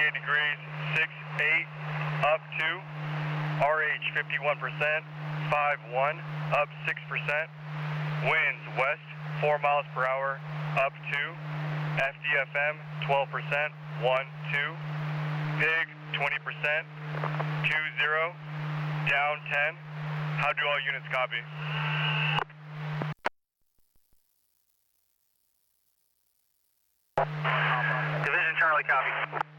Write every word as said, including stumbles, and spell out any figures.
fifty-eight degrees, six eight, up two. R H fifty-one percent, five one, up six percent. Winds west, four miles per hour, up two. F D F M, twelve percent, one two. P I G, twenty percent, two zero. Down ten. How do all units copy? Division Charlie, copy.